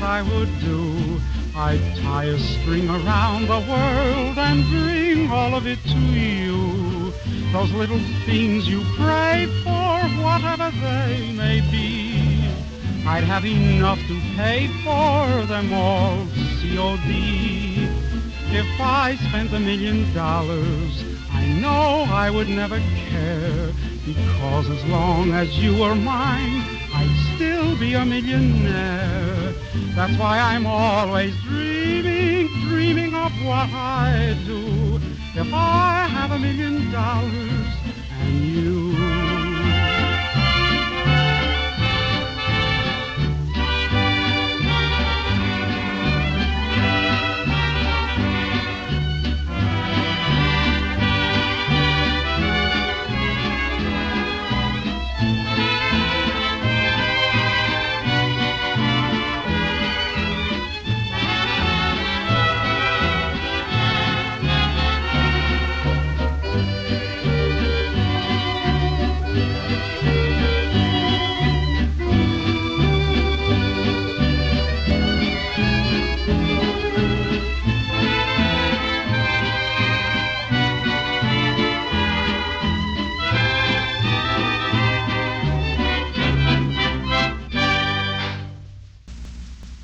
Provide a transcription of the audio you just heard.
I would do. I'd tie a string around the world and bring all of it to you. Those little things you pray for, whatever they may be, I'd have enough to pay for them all, C.O.D. If I spent $1 million, I know I would never care, because as long as you were mine, I'd still be a millionaire. That's why I'm always dreaming of what I'd do if I had $1 million and you